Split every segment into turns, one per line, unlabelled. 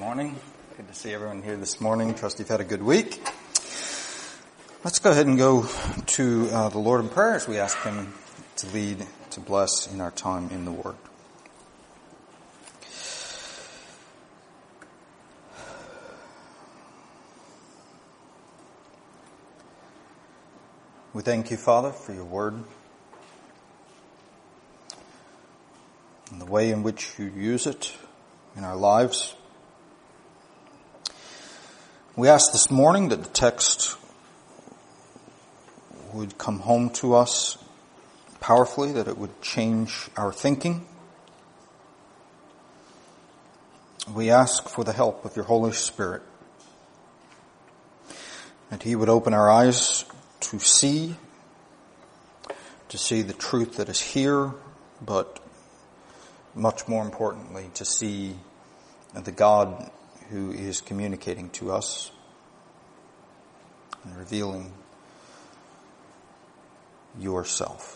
morning. Good to see everyone here this morning. Trust you've had a good week. Let's go ahead and go to the Lord in prayer as we ask Him to lead, to bless in our time in the Word. We thank you, Father, for your Word and the way in which you use it in our lives. We ask this morning that the text would come home to us powerfully, that it would change our thinking. We ask for the help of your Holy Spirit, that He would open our eyes to see the truth that is here, but much more importantly, to see the God who is communicating to us and revealing yourself.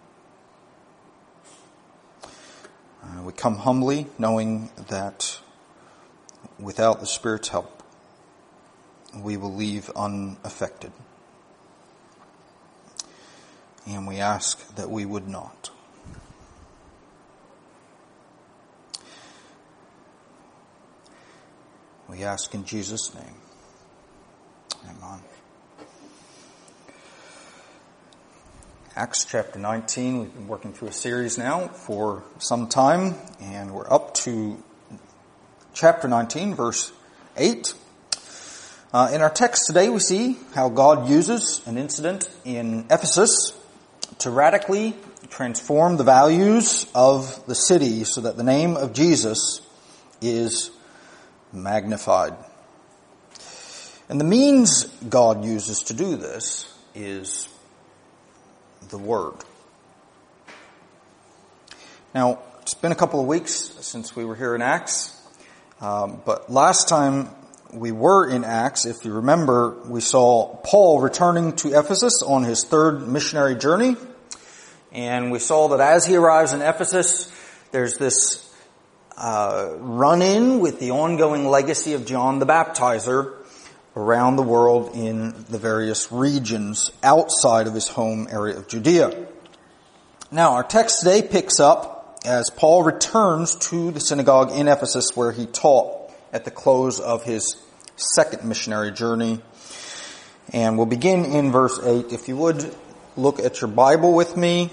We come humbly, knowing that without the Spirit's help, we will leave unaffected. And we ask that we would not. We ask in Jesus' name. Amen. Acts chapter 19. We've been working through a series now for some time, and we're up to chapter 19, verse 8. In our text today, we see how God uses an incident in Ephesus to radically transform the values of the city so that the name of Jesus is magnified. And the means God uses to do this is the Word. Now, it's been a couple of weeks since we were here in Acts, but last time we were in Acts, if you remember, we saw Paul returning to Ephesus on his third missionary journey, and we saw that as he arrives in Ephesus, there's this run-in with the ongoing legacy of John the Baptizer around the world in the various regions outside of his home area of Judea. Now, our text today picks up as Paul returns to the synagogue in Ephesus where he taught at the close of his second missionary journey. And we'll begin in verse 8. If you would look at your Bible with me,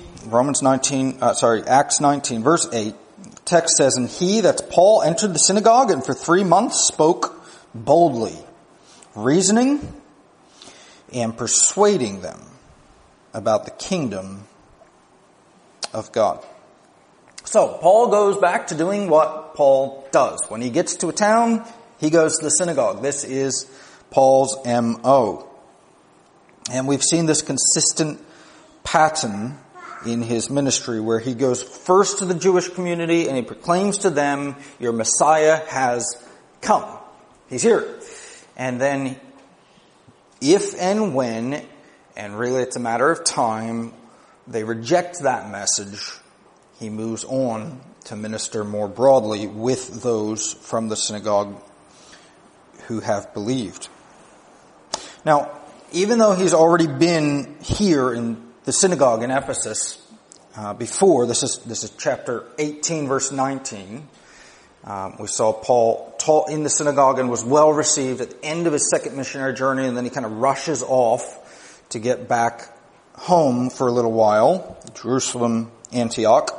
Acts 19, verse 8. The text says, "And he," that's Paul, "entered the synagogue and for 3 months spoke boldly, reasoning and persuading them about the kingdom of God." So, Paul goes back to doing what Paul does. When he gets to a town, he goes to the synagogue. This is Paul's M.O. And we've seen this consistent pattern in his ministry where he goes first to the Jewish community and he proclaims to them, your Messiah has come. He's here. And then if and when, and really it's a matter of time, they reject that message, he moves on to minister more broadly with those from the synagogue who have believed. Now, even though he's already been here in the synagogue in Ephesus before, this is chapter 18, verse 19. We saw Paul taught in the synagogue and was well received at the end of his second missionary journey, and then he kind of rushes off to get back home for a little while, Jerusalem, Antioch.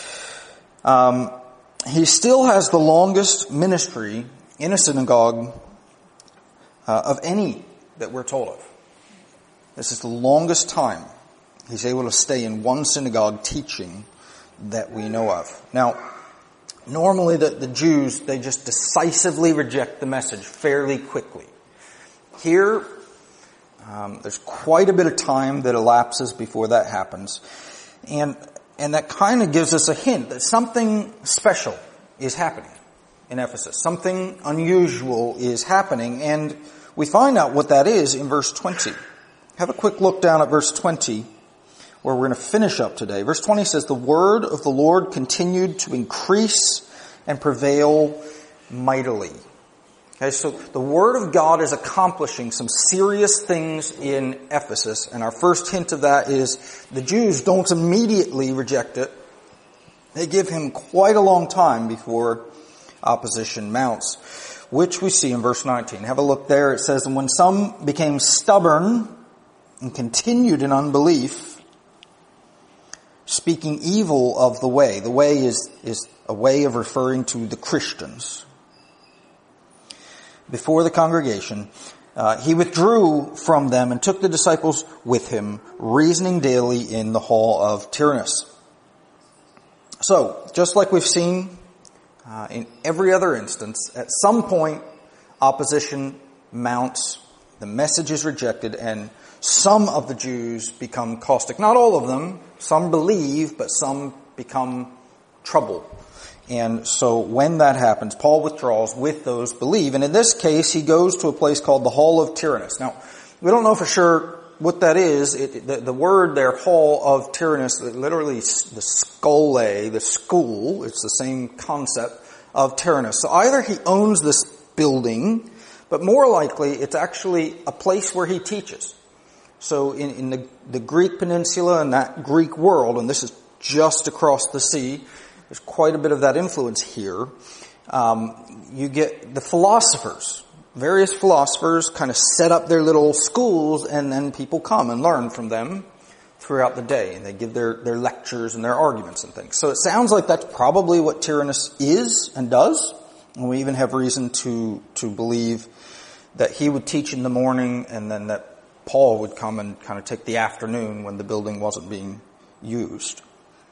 He still has the longest ministry in a synagogue of any that we're told of. This is the longest time he's able to stay in one synagogue teaching that we know of. Now, normally the Jews, they just decisively reject the message fairly quickly. Here, there's quite a bit of time that elapses before that happens. And that kind of gives us a hint that something special is happening in Ephesus. Something unusual is happening. And we find out what that is in verse 20. Have a quick look down at verse 20, where we're going to finish up today. Verse 20 says, "The word of the Lord continued to increase and prevail mightily." Okay, so the Word of God is accomplishing some serious things in Ephesus, and our first hint of that is the Jews don't immediately reject it. They give him quite a long time before opposition mounts, which we see in verse 19. Have a look there. It says, "And when some became stubborn and continued in unbelief, speaking evil of the way." The way is a way of referring to the Christians. "Before the congregation, he withdrew from them and took the disciples with him, reasoning daily in the hall of Tyrannus." So, just like we've seen in every other instance, at some point opposition mounts, the message is rejected, and some of the Jews become caustic. Not all of them. Some believe, but some become troubled. And so when that happens, Paul withdraws with those believe. And in this case, he goes to a place called the Hall of Tyrannus. Now, we don't know for sure what that is. The word there, Hall of Tyrannus, literally the skole, the school, it's the same concept of Tyrannus. So either he owns this building, but more likely it's actually a place where he teaches. So in the Greek peninsula and that Greek world, and this is just across the sea, there's quite a bit of that influence here. You get the philosophers. Various philosophers kind of set up their little schools, and then people come and learn from them throughout the day. And they give their lectures and their arguments and things. So it sounds like that's probably what Tyrannus is and does. And we even have reason to believe that he would teach in the morning, and then that Paul would come and kind of take the afternoon when the building wasn't being used.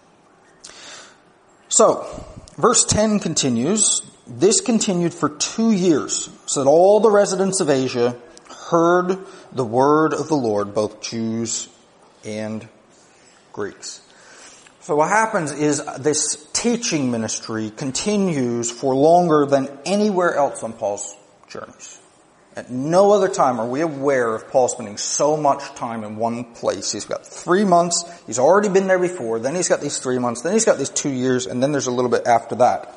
So, verse 10 continues, "This continued for 2 years, so that all the residents of Asia heard the word of the Lord, both Jews and Greeks." So what happens is this teaching ministry continues for longer than anywhere else on Paul's journeys. At no other time are we aware of Paul spending so much time in one place. He's got 3 months. He's already been there before. Then he's got these 3 months. Then he's got these 2 years. And then there's a little bit after that.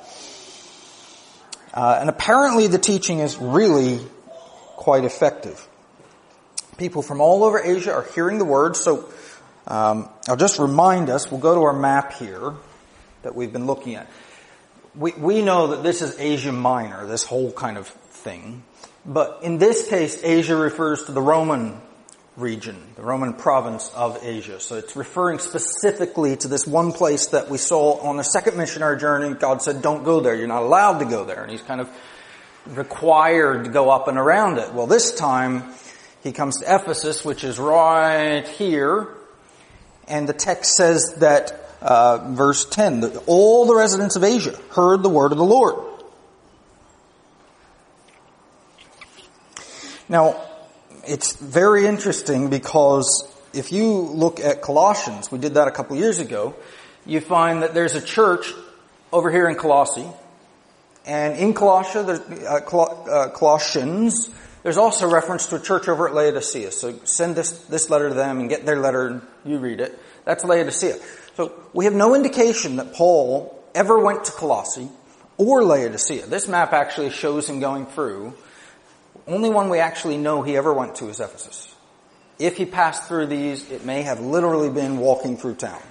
And apparently the teaching is really quite effective. People from all over Asia are hearing the word. So I'll just remind us, we'll go to our map here that we've been looking at. We know that this is Asia Minor, this whole kind of thing. But in this case, Asia refers to the Roman region, the Roman province of Asia. So it's referring specifically to this one place that we saw on the second missionary journey. God said, don't go there. You're not allowed to go there. And he's kind of required to go up and around it. Well, this time he comes to Ephesus, which is right here. And the text says that, verse 10, that all the residents of Asia heard the word of the Lord. Now, it's very interesting because if you look at Colossians, we did that a couple years ago, you find that there's a church over here in Colossae. And in Colossians, there's also reference to a church over at Laodicea. So send this letter to them and get their letter and you read it. That's Laodicea. So we have no indication that Paul ever went to Colossae or Laodicea. This map actually shows him going through. Only one we actually know he ever went to is Ephesus. If he passed through these, it may have literally been walking through town.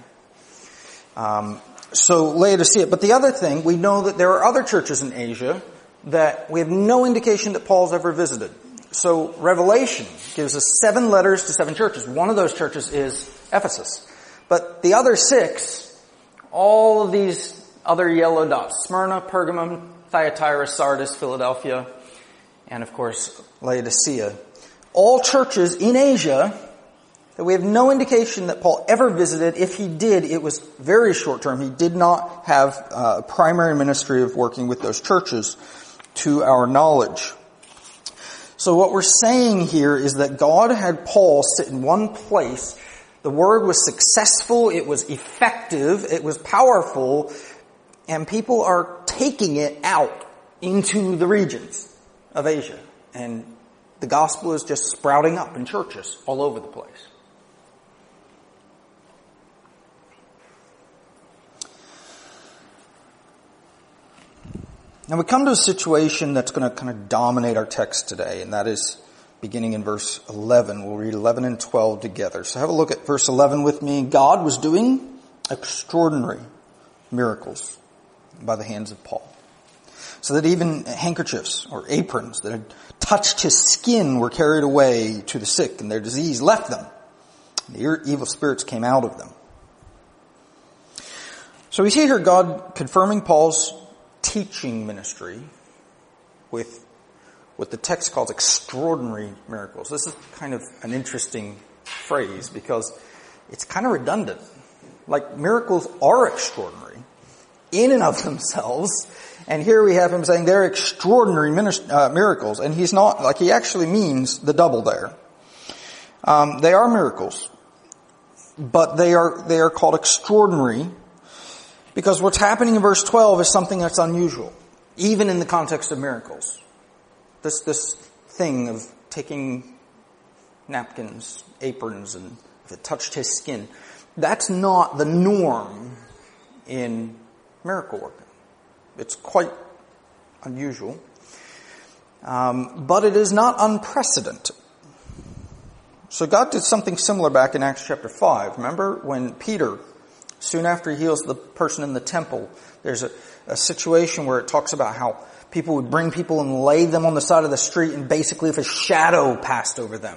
So Laodicea. But the other thing, we know that there are other churches in Asia that we have no indication that Paul's ever visited. So Revelation gives us 7 letters to 7 churches. One of those churches is Ephesus. But the other 6, all of these other yellow dots, Smyrna, Pergamum, Thyatira, Sardis, Philadelphia, and of course Laodicea, all churches in Asia that we have no indication that Paul ever visited. If he did, it was very short term. He did not have a primary ministry of working with those churches to our knowledge. So what we're saying here is that God had Paul sit in one place. The word was successful, it was effective, it was powerful, and people are taking it out into the regions of Asia. And the gospel is just sprouting up in churches all over the place. Now we come to a situation that's going to kind of dominate our text today, and that is beginning in verse 11. We'll read 11 and 12 together. So have a look at verse 11 with me. God was doing extraordinary miracles by the hands of Paul, so that even handkerchiefs or aprons that had touched his skin were carried away to the sick, and their disease left them. The evil spirits came out of them. So we see here God confirming Paul's teaching ministry with what the text calls extraordinary miracles. This is kind of an interesting phrase because it's kind of redundant. Like, miracles are extraordinary in and of themselves, and here we have him saying they're extraordinary miracles, and he's not, like, he actually means the double there. They are miracles, but they are called extraordinary because what's happening in verse 12 is something that's unusual, even in the context of miracles. This thing of taking napkins, aprons, and if it touched his skin, that's not the norm in miracle working. It's quite unusual, but it is not unprecedented. So God did something similar back in Acts chapter 5. Remember when Peter, soon after he heals the person in the temple, there's a situation where it talks about how people would bring people and lay them on the side of the street, and basically if a shadow passed over them,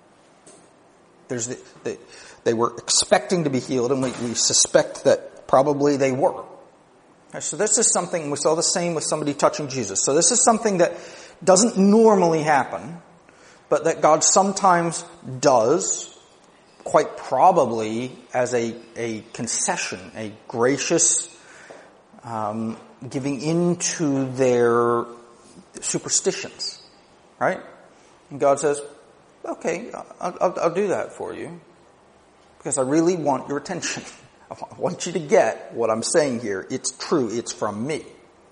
they were expecting to be healed, and we suspect that probably they were. So this is something, we saw the same with somebody touching Jesus. So this is something that doesn't normally happen, but that God sometimes does, quite probably as a concession, a gracious giving into their superstitions, right? And God says, okay, I'll do that for you because I really want your attention. I want you to get what I'm saying here. It's true. It's from me.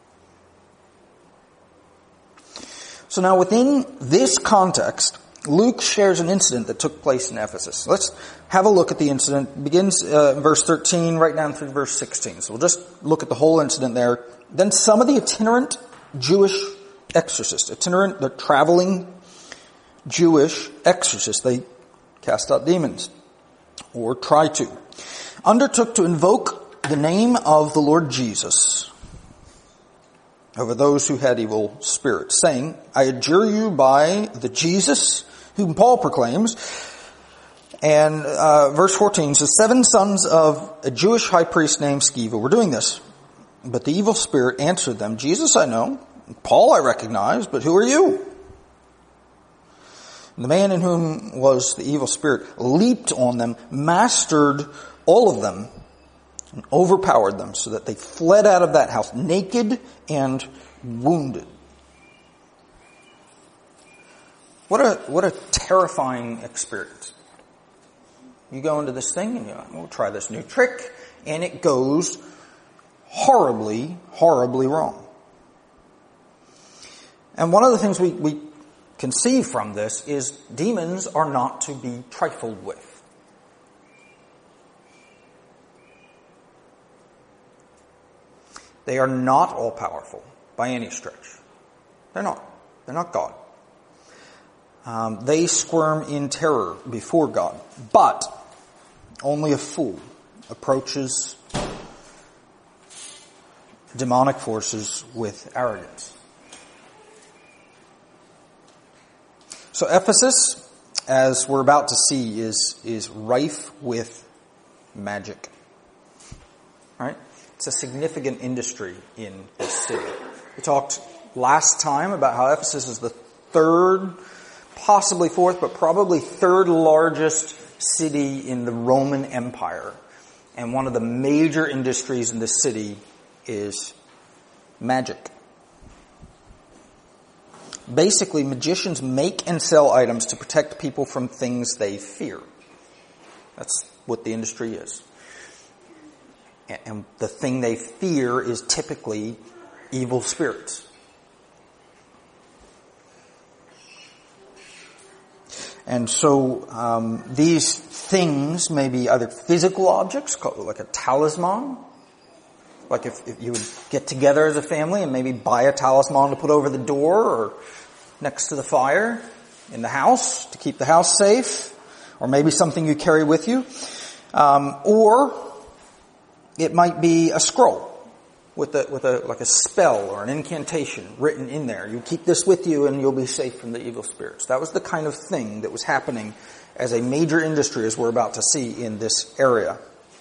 So now within this context, Luke shares an incident that took place in Ephesus. Let's have a look at the incident. It begins in verse 13 right down through verse 16. So we'll just look at the whole incident there. Then some of the itinerant Jewish exorcists, the traveling Jewish exorcists, they cast out demons, or try to, undertook to invoke the name of the Lord Jesus over those who had evil spirits, saying, I adjure you by the Jesus whom Paul proclaims. And verse 14 says, 7 sons of a Jewish high priest named Sceva were doing this. But the evil spirit answered them, Jesus I know, Paul I recognize, but who are you? And the man in whom was the evil spirit leaped on them, mastered all of them, and overpowered them, so that they fled out of that house naked and wounded. What a terrifying experience. You go into this thing and you're like, we'll try this new trick, and it goes horribly, horribly wrong. And one of the things we can see from this is demons are not to be trifled with. They are not all-powerful by any stretch. They're not. They're not God. They squirm in terror before God. But only a fool approaches demonic forces with arrogance. So Ephesus, as we're about to see, is rife with magic. Right? It's a significant industry in this city. We talked last time about how Ephesus is the third, possibly fourth, but probably third largest city in the Roman Empire. And one of the major industries in this city is magic. Basically, magicians make and sell items to protect people from things they fear. That's what the industry is. And the thing they fear is typically evil spirits. And so these things may be either physical objects, like a talisman, Like if you would get together as a family and maybe buy a talisman to put over the door or next to the fire in the house to keep the house safe, or maybe something you carry with you. Or it might be a scroll with a spell or an incantation written in there. You keep this with you and you'll be safe from the evil spirits. That was the kind of thing that was happening as a major industry, as we're about to see in this area.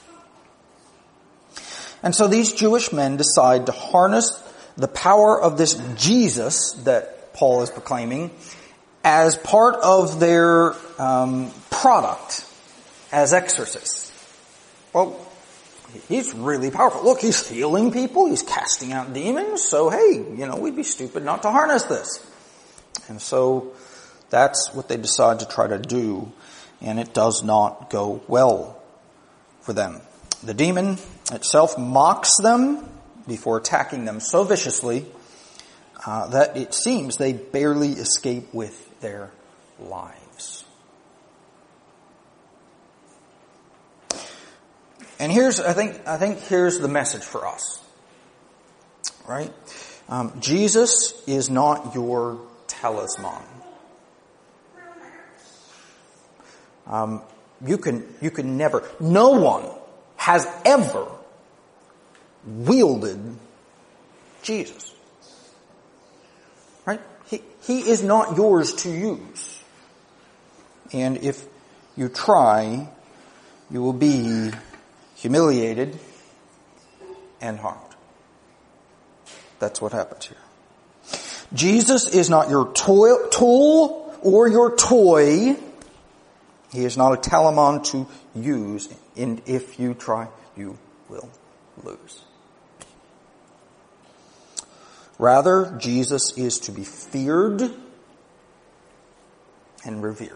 And so these Jewish men decide to harness the power of this Jesus that Paul is proclaiming as part of their product as exorcists. Well, he's really powerful. Look, he's healing people. He's casting out demons. So, hey, we'd be stupid not to harness this. And so that's what they decide to try to do. And it does not go well for them. The demon itself mocks them before attacking them so viciously that it seems they barely escape with their lives. And I think here's the message for us, right? Jesus is not your talisman. You can never, no one has ever wielded Jesus. Right? He is not yours to use. And if you try, you will be humiliated and harmed. That's what happens here. Jesus is not your tool or your toy. He is not a talisman to use, and if you try, you will lose. Rather, Jesus is to be feared and revered.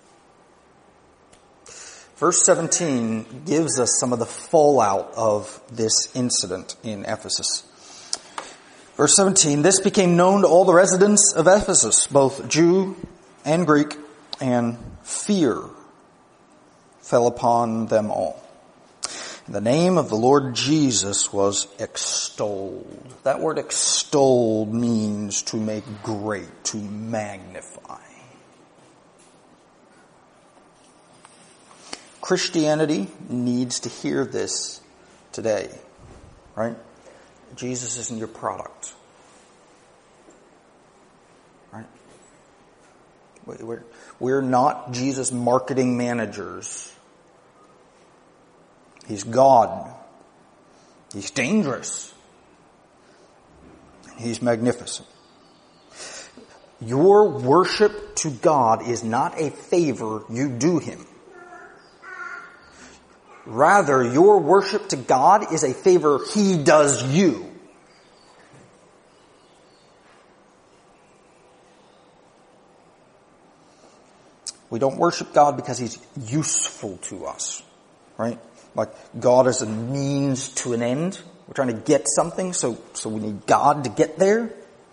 Verse 17 gives us some of the fallout of this incident in Ephesus. Verse 17, this became known to all the residents of Ephesus, both Jew and Greek, and fear fell upon them all. The name of the Lord Jesus was extolled. That word extolled means to make great, to magnify. Christianity needs to hear this today, right? Jesus isn't your product, right? We're not Jesus marketing managers. He's God. He's dangerous. He's magnificent. Your worship to God is not a favor you do Him. Rather, your worship to God is a favor He does you. We don't worship God because He's useful to us, right? Like God is a means to an end. We're trying to get something, so we need God to get there.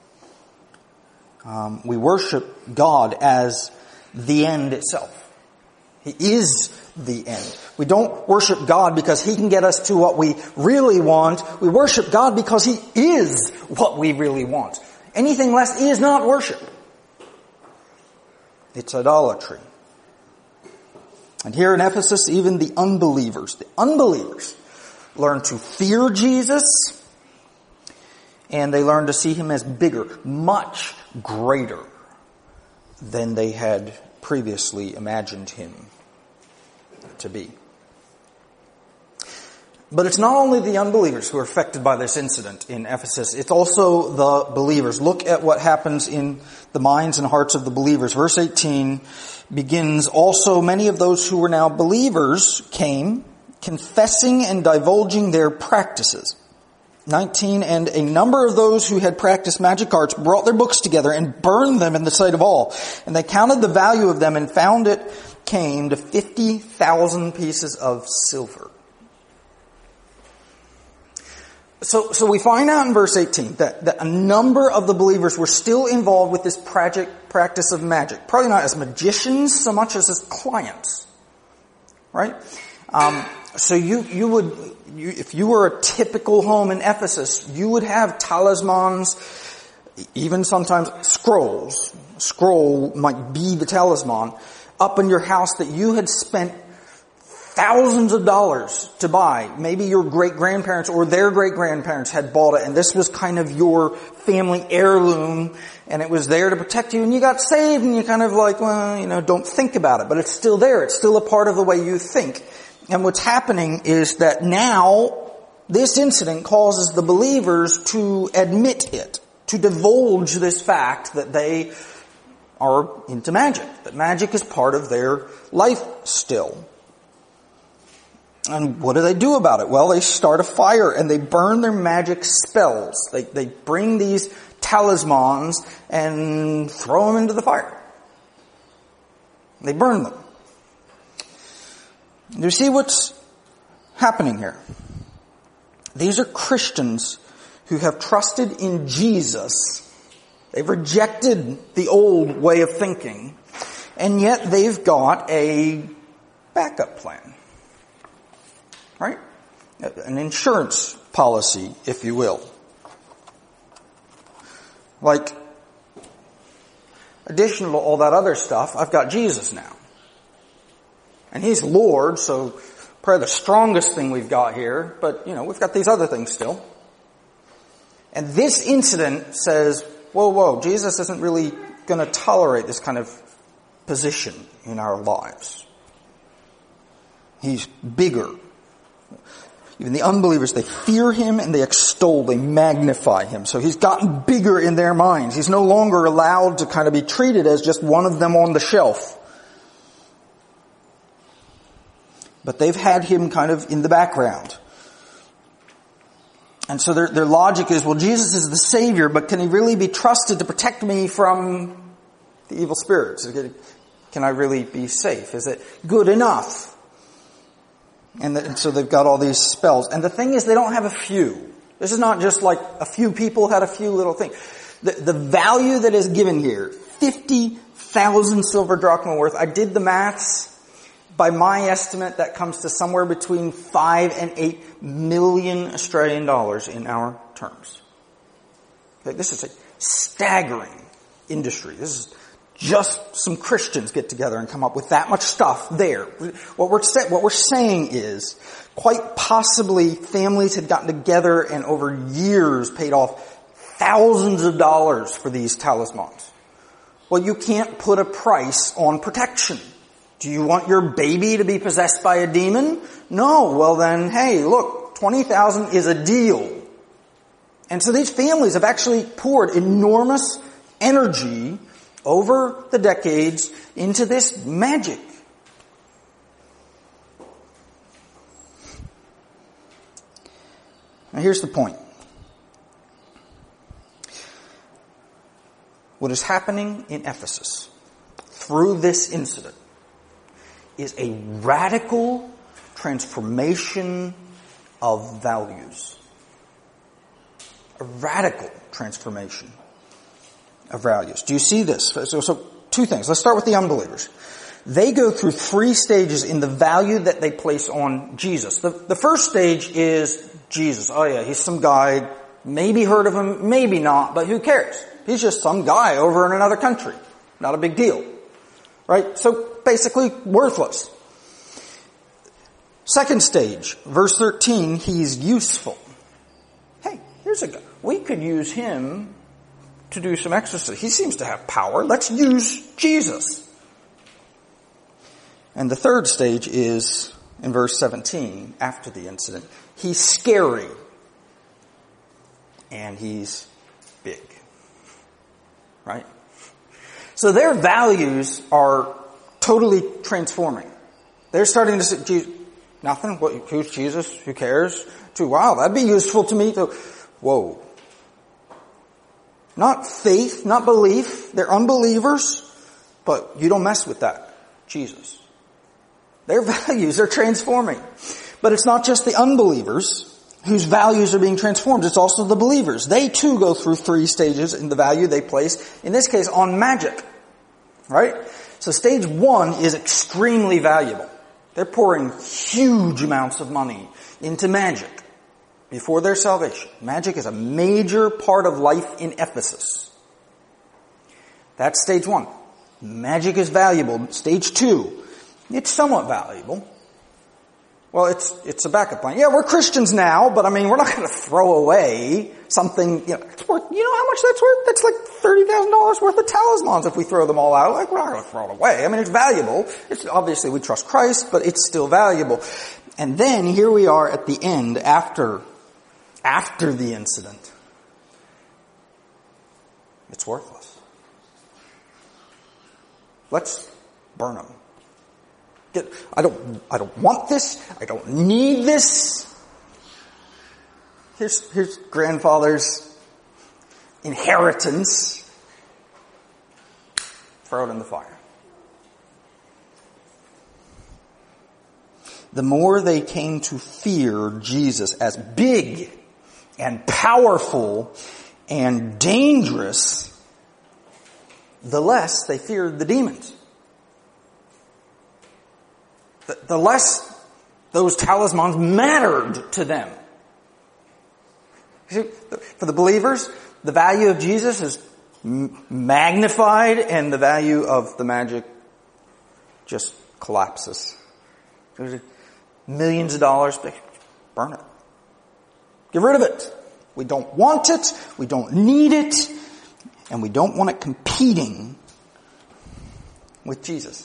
We worship God as the end itself. He is the end. We don't worship God because He can get us to what we really want. We worship God because He is what we really want. Anything less is not worship. It's idolatry. And here in Ephesus, even the unbelievers learn to fear Jesus, and they learn to see Him as bigger, much greater than they had previously imagined Him to be. But it's not only the unbelievers who are affected by this incident in Ephesus, it's also the believers. Look at what happens in the minds and hearts of the believers. Verse 18 begins, also many of those who were now believers came, confessing and divulging their practices. 19, and a number of those who had practiced magic arts brought their books together and burned them in the sight of all. And they counted the value of them and found it came to 50,000 pieces of silver. So we find out in verse 18 that a number of the believers were still involved with this practice of magic. Probably not as magicians so much as clients. Right? So if you were a typical home in Ephesus, you would have talismans, even sometimes scrolls. A scroll might be the talisman up in your house that you had spent thousands of dollars to buy. Maybe your great-grandparents or their great-grandparents had bought it, and this was kind of your family heirloom, and it was there to protect you, and you got saved, and you kind of like, well, don't think about it. But it's still there. It's still a part of the way you think. And what's happening is that now this incident causes the believers to admit it, to divulge this fact that they are into magic, that magic is part of their life still. And what do they do about it? Well, they start a fire and they burn their magic spells. They bring these talismans and throw them into the fire. They burn them. Do you see what's happening here? These are Christians who have trusted in Jesus. They've rejected the old way of thinking, and yet they've got a backup plan. Right? An insurance policy, if you will. Like, additional to all that other stuff, I've got Jesus now. And He's Lord, so probably the strongest thing we've got here, but, we've got these other things still. And this incident says, whoa, Jesus isn't really going to tolerate this kind of position in our lives. He's bigger. Even the unbelievers, they fear Him and they extol, they magnify Him. So He's gotten bigger in their minds. He's no longer allowed to kind of be treated as just one of them on the shelf. But they've had Him kind of in the background. And so their logic is, well, Jesus is the Savior, but can He really be trusted to protect me from the evil spirits? Can I really be safe? Is it good enough? And so they've got all these spells. And the thing is, they don't have a few. This is not just like a few people had a few little things. The value that is given here, 50,000 silver drachma worth. I did the maths. By my estimate, that comes to somewhere between 5 and 8 million Australian dollars in our terms. Okay, this is a staggering industry. This is just some Christians get together and come up with that much stuff there. What we're saying is, quite possibly families had gotten together and over years paid off thousands of dollars for these talismans. Well, you can't put a price on protection. Do you want your baby to be possessed by a demon? No. Well then, hey, look, 20,000 is a deal. And so these families have actually poured enormous energy over the decades into this magic. Now here's the point. What is happening in Ephesus through this incident is a radical transformation of values. A radical transformation of values. Do you see this? So two things. Let's start with the unbelievers. They go through 3 stages in the value that they place on Jesus. The first stage is Jesus. Oh yeah, he's some guy, maybe heard of him, maybe not, but who cares? He's just some guy over in another country. Not a big deal. Right? So basically worthless. Second stage, verse 13, he's useful. Hey, here's a guy. We could use him to do some exorcism. He seems to have power. Let's use Jesus. And the third stage is in verse 17, after the incident. He's scary. And he's big. Right? So their values are totally transforming. They're starting to say, nothing? Who's Jesus? Who cares? Wow, that'd be useful to me. Whoa. Not faith, not belief. They're unbelievers. But you don't mess with that. Jesus. Their values are transforming. But it's not just the unbelievers whose values are being transformed. It's also the believers. They too go through 3 stages in the value they place, in this case, on magic. Right? So stage 1 is extremely valuable. They're pouring huge amounts of money into magic before their salvation. Magic is a major part of life in Ephesus. That's stage one. Magic is valuable. Stage two, it's somewhat valuable. Well, it's a backup plan. Yeah, we're Christians now, but I mean, we're not going to throw away something, it's worth, how much that's worth? That's like $30,000 worth of talismans if we throw them all out. Like, we're not going to throw it away. I mean, it's valuable. It's obviously we trust Christ, but it's still valuable. And then here we are at the end, after the incident. It's worthless. Let's burn them. I don't want this. I don't need this. Here's grandfather's inheritance. Throw it in the fire. The more they came to fear Jesus as big and powerful and dangerous, the less they feared the demons. The less those talismans mattered to them. See, for the believers, the value of Jesus is magnified and the value of the magic just collapses. There's millions of dollars, burn it. Get rid of it. We don't want it, we don't need it, and we don't want it competing with Jesus.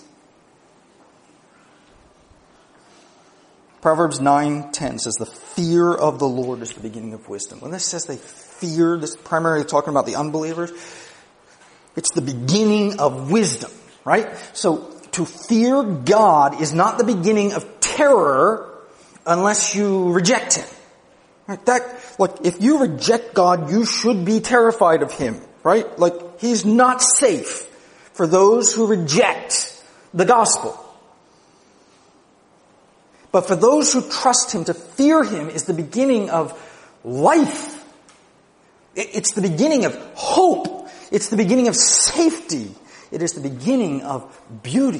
Proverbs 9:10 says, the fear of the Lord is the beginning of wisdom. When this says they fear, this is primarily talking about the unbelievers. It's the beginning of wisdom, right? So to fear God is not the beginning of terror unless you reject Him. Right? If you reject God, you should be terrified of Him, right? Like, He's not safe for those who reject the gospel. But for those who trust Him, to fear Him is the beginning of life. It's the beginning of hope. It's the beginning of safety. It is the beginning of beauty.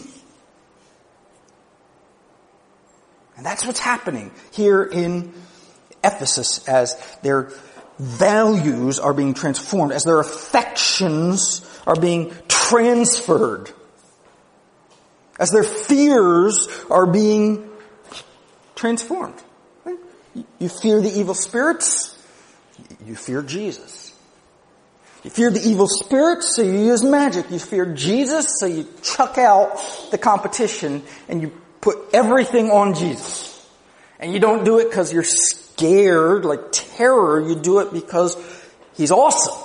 And that's what's happening here in Ephesus as their values are being transformed, as their affections are being transferred, as their fears are being transformed. You fear the evil spirits, you fear Jesus. You fear the evil spirits, so you use magic. You fear Jesus, so you chuck out the competition and you put everything on Jesus. And you don't do it because you're scared, like terror. You do it because He's awesome.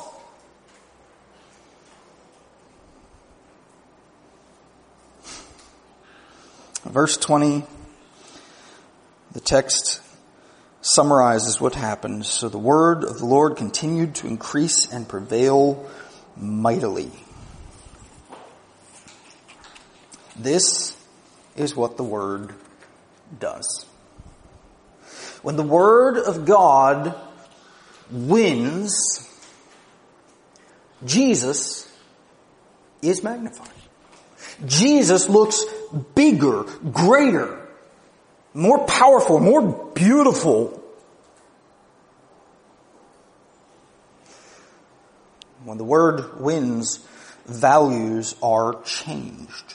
Verse 20, the text summarizes what happened. So the word of the Lord continued to increase and prevail mightily. This is what the word does. When the word of God wins, Jesus is magnified. Jesus looks bigger, greater, more powerful, more beautiful. When the word wins, values are changed.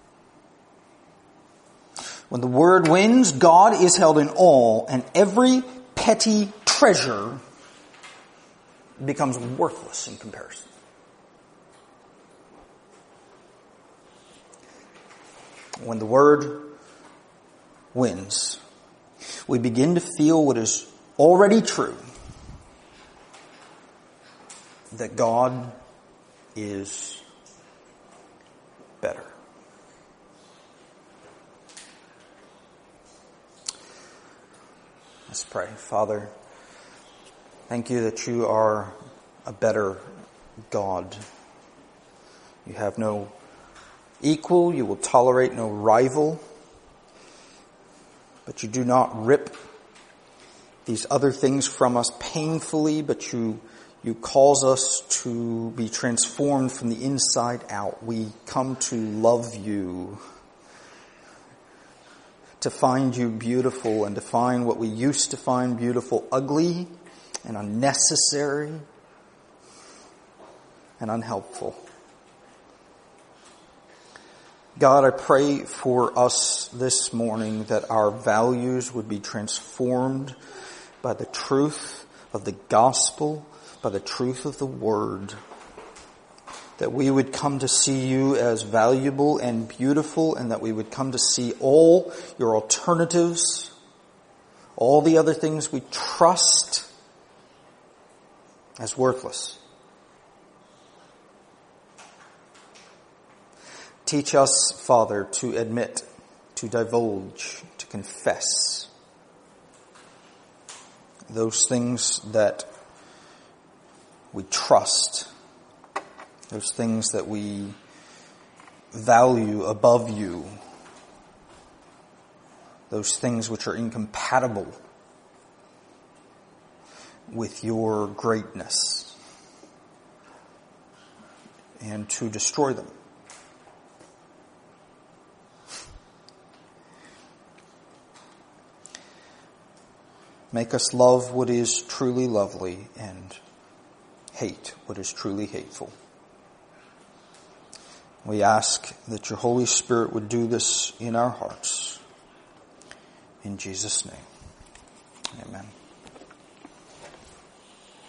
When the word wins, God is held in awe, and every petty treasure becomes worthless in comparison. When the word wins, we begin to feel what is already true, that God is better. Let's pray. Father, thank you that you are a better God. You have no equal, you will tolerate no rival, but you do not rip these other things from us painfully, but you cause us to be transformed from the inside out. We come to love you to find you beautiful and to find what we used to find beautiful ugly and unnecessary and unhelpful. God, I pray for us this morning that our values would be transformed by the truth of the gospel, by the truth of the word. That we would come to see you as valuable and beautiful, and that we would come to see all your alternatives, all the other things we trust, as worthless. Teach us, Father, to admit, to divulge, to confess those things that we trust, those things that we value above you, those things which are incompatible with your greatness, and to destroy them. Make us love what is truly lovely and hate what is truly hateful. We ask that your Holy Spirit would do this in our hearts. In Jesus' name, amen.